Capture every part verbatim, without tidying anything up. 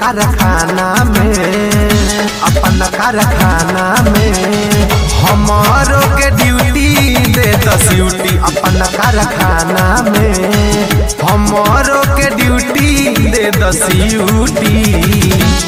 कारखाना में अपन कारखाना में हमारो के ड्यूटी दे दस ड्यूटी अपन कारखाना में हमारो के ड्यूटी दे दस ड्यूटी।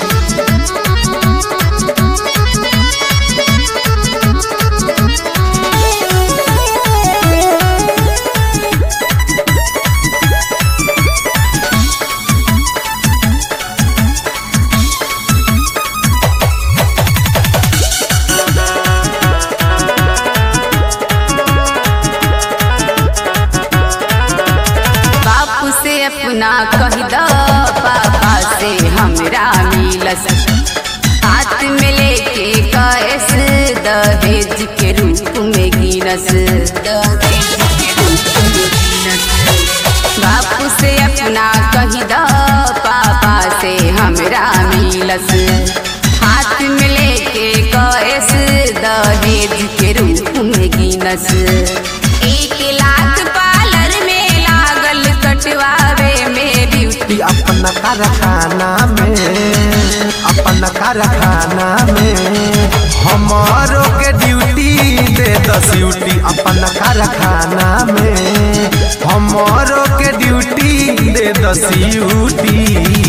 अपना कह दो पापा से हमरा मिलस हाथ में लेके कैस दहेज के रूप में गिनस दहेज के रूप में गिनस। बापू से अपना कह दो पापा से हमरा मिलस हाथ में लेके कैस दहेज के रूप में गिनस। एक लाख पार्लर में लागल कटवावे में ड्यूटी अपन कारखाना में अपन कारखाना में हमारो के ड्यूटी दे दस ड्यूटी अपन कारखाना में हमारो के ड्यूटी दे दस ड्यूटी।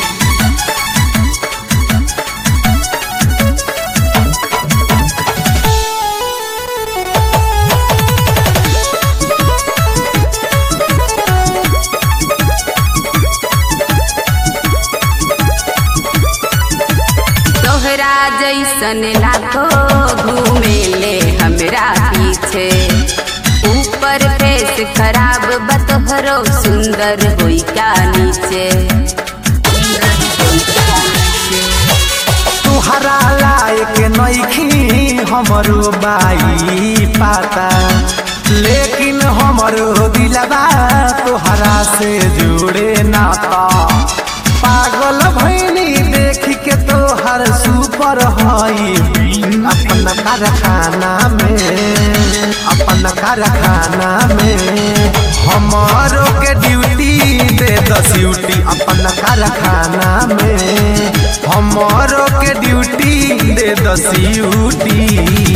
जैसन लाखों घूमे ले हमरा पीछे ऊपर फेस खराब बतोहरो सुंदर होई का नीचे तुहरा लायक नइखी हमरो बाई पाता लेकिन हमरो दिलवा तुहरा से जुड़े नाता। पागल भैनी देख के तोहर सुपर हई अपन कारखाना में अपन कारखाना में हमारो के ड्यूटी दे दस ड्यूटी अपन कारखाना में हमारो के ड्यूटी दे दस ड्यूटी।